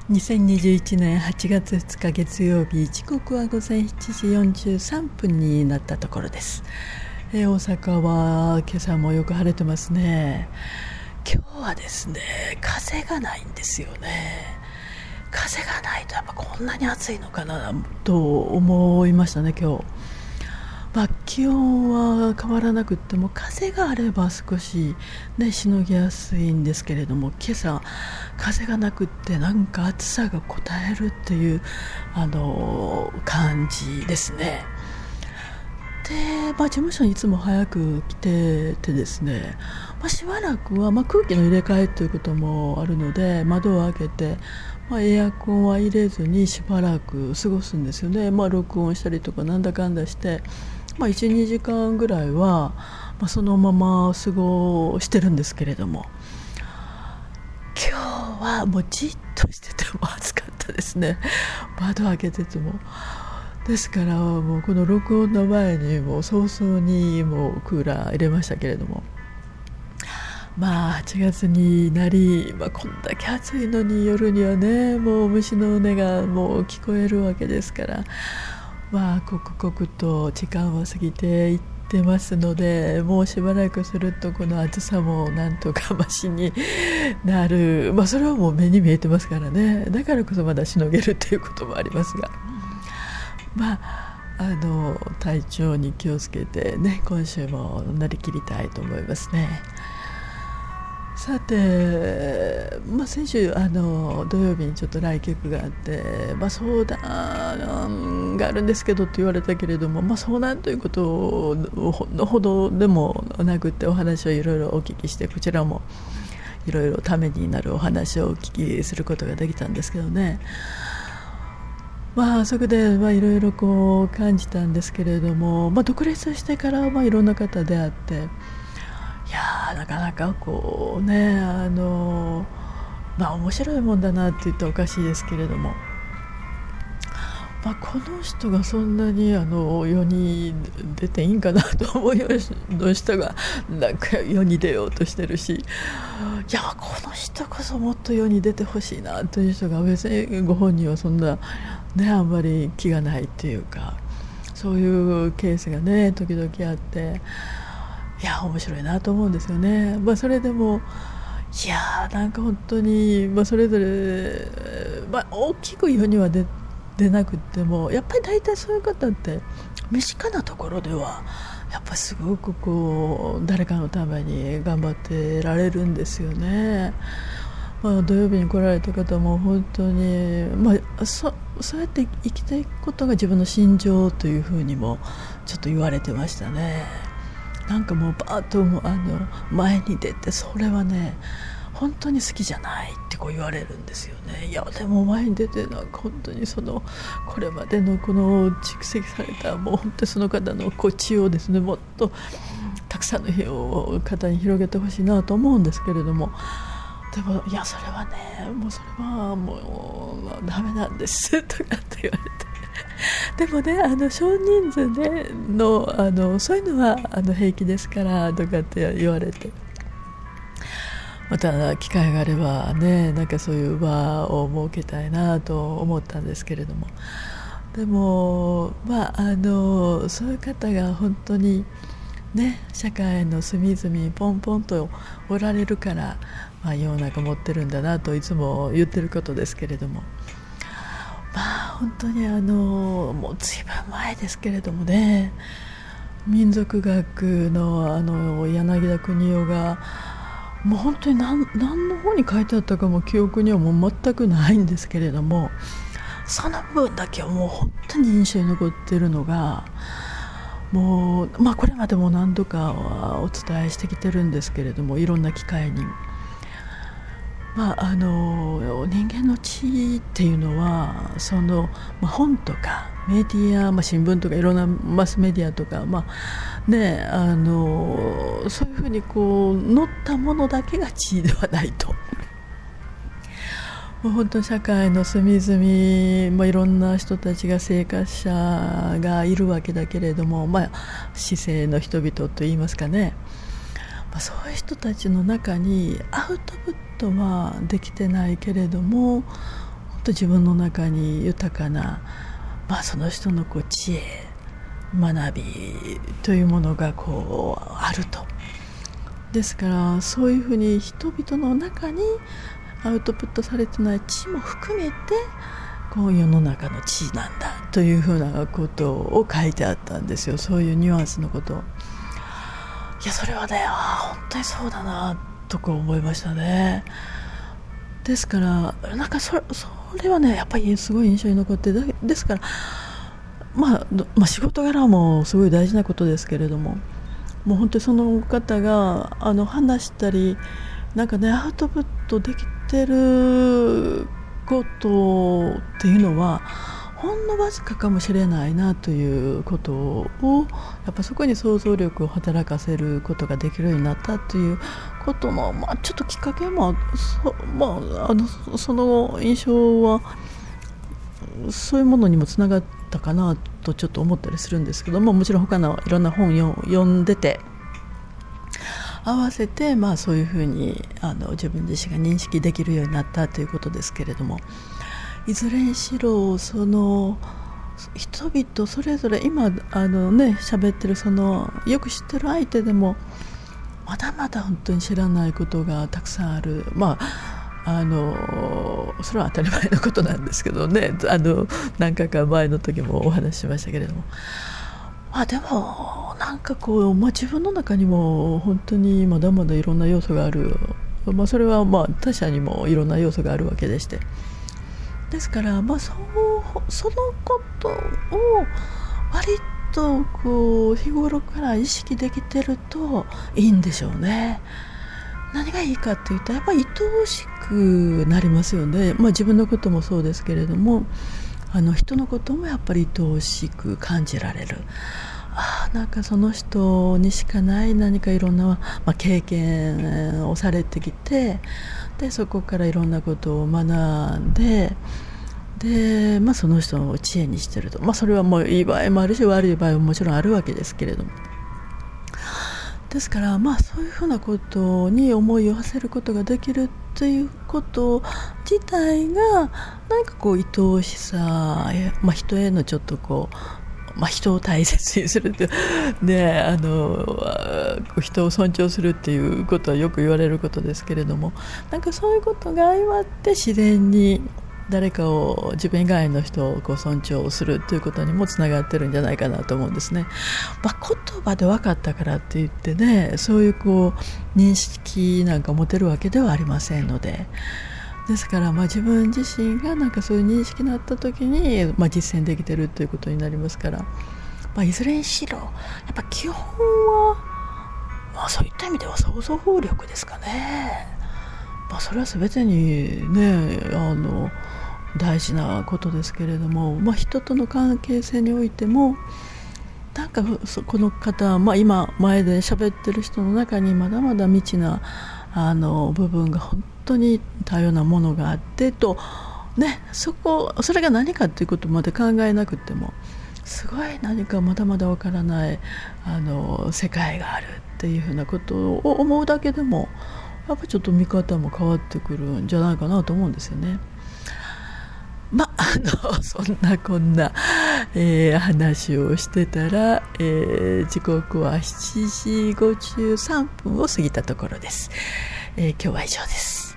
2021年8月2日月曜日、時刻は午前7時43分になったところです。大阪は今朝もよく晴れてますね。今日はですね、風がないんですよね。風がないとやっぱこんなに暑いのかなと思いましたね今日。気温は変わらなくっても風があれば少し、しのぎやすいんですけれども、今朝風がなくってなんか暑さがこたえるっていう感じですね。で、事務所にいつも早く来ててですね、しばらくは、空気の入れ替えということもあるので窓を開けて、エアコンは入れずにしばらく過ごすんですよね。録音したりとかなんだかんだして、1、2時間ぐらいは、そのまま過ごしてるんですけれども、今日はもうじっとしてても暑かったですね。窓開けてても。ですからもうこの録音の前にもう早々にもうクーラー入れましたけれども、8月になり、こんだけ暑いのに夜にはね、もう虫の音がもう聞こえるわけですから、刻々と時間は過ぎていってますので、もうしばらくするとこの暑さもなんとかマシになる、それはもう目に見えてますからね。だからこそまだしのげるということもありますが、体調に気をつけてね、今週も乗り切りたいと思いますね。さて、先週土曜日にちょっと来客があって、相談があるんですけどって言われたけれども、相談ということのほどでもなくて、お話をいろいろお聞きして、こちらもいろいろためになるお話をお聞きすることができたんですけどね。そこでいろいろ感じたんですけれども、独立してからいろんな方出会って、なかなか面白いもんだなって言ったらおかしいですけれども、この人がそんなに世に出ていいんかなと思うような人がなんか世に出ようとしてるし、この人こそもっと世に出てほしいなという人が、別にご本人はそんなあんまり気がないっていうか、そういうケースがね時々あって、面白いなと思うんですよね。それでもなんか本当に、それぞれ、大きく世には出なくっても、やっぱり大体そういう方って身近なところではやっぱすごく誰かのために頑張ってられるんですよね。土曜日に来られた方も本当に、そうやって生きていくことが自分の信条というふうにもちょっと言われてましたね。なんかもうバーッと前に出て、それはね本当に好きじゃないって言われるんですよね。でも前に出て、なんか本当にこれまでのこの蓄積されたもう本当にその方の知をですね、もっとたくさんの方に広げてほしいなと思うんですけれども、でもそれはね、もうそれはもうダメなんですとかって言われて、でもね、少人数でのそういうのは平気ですからとかって言われて、また機会があればね、なんかそういう場を設けたいなと思ったんですけれども、でもそういう方が本当にね、社会の隅々にポンポンとおられるから、世の中持ってるんだなといつも言ってることですけれども、本当にもう随分前ですけれどもね、民族学の柳田国男がもう本当に何の方に書いてあったかも記憶にはもう全くないんですけれども、その部分だけはもう本当に印象に残っているのが、もうこれまでも何度かお伝えしてきてるんですけれども、いろんな機会に人間の知っていうのは本とかメディア、新聞とかいろんなマスメディアとか、そういうふうに載ったものだけが知ではないと。もう本当社会の隅々、いろんな人たちが生活者がいるわけだけれども、市井の人々といいますかね、そういう人たちの中にアウトプットはできてないけれども、本と自分の中に豊かな、その人の知恵、学びというものがあると。ですからそういうふうに人々の中にアウトプットされてない知も含めて世の中の知なんだというふうなことを書いてあったんですよ。そういうニュアンスのことを。いやそれはね、本当にそうだなと思いましたね。ですからそれはねやっぱりすごい印象に残って、ですから仕事柄もすごい大事なことですけれども、もう本当にその方が話したりアウトプットできてることっていうのはほんのわずかかもしれないなということを、やっぱそこに想像力を働かせることができるようになったということの、ちょっときっかけもその印象はそういうものにもつながったかなとちょっと思ったりするんですけども、もちろん他のいろんな本を読んでて合わせてそういうふうに自分自身が認識できるようになったということですけれども、いずれにしろその人々それぞれ今喋ってるよく知ってる相手でもまだまだ本当に知らないことがたくさんある。それは当たり前のことなんですけどね、何回か前の時もお話ししましたけれども、でも自分の中にも本当にまだまだいろんな要素がある、それは他者にもいろんな要素があるわけでして、ですからそのことを割と日頃から意識できてるといいんでしょうね。何がいいかっていうとやっぱり愛おしくなりますよね。自分のこともそうですけれども人のこともやっぱり愛おしく感じられる。その人にしかない何かいろんな、経験をされてきて、でそこからいろんなことを学んで、その人を知恵にしてると、それはもういい場合もあるし悪い場合ももちろんあるわけですけれども、ですからそういうふうなことに思いを馳せることができるということ自体が愛おしさ、人へのちょっと人を大切にするってね、人を尊重するっていうことはよく言われることですけれども、そういうことが相まって自然に誰かを自分以外の人を尊重するということにもつながってるんじゃないかなと思うんですね。言葉で分かったからって言ってね、そういう認識持てるわけではありませんので、ですから自分自身がそういう認識になった時に、実践できてるということになりますから、いずれにしろやっぱ基本は、そういった意味では想像力ですかね。それは全てにね大事なことですけれども、人との関係性においてもこの方、今前で喋ってる人の中にまだまだ未知な部分が本当に多様なものがあってと、それが何かということまで考えなくてもすごい何かまだまだわからない世界があるっていうふうなことを思うだけでもやっぱりちょっと見方も変わってくるんじゃないかなと思うんですよね。そんなこんな、話をしてたら、時刻は7時53分を過ぎたところです。今日は以上です。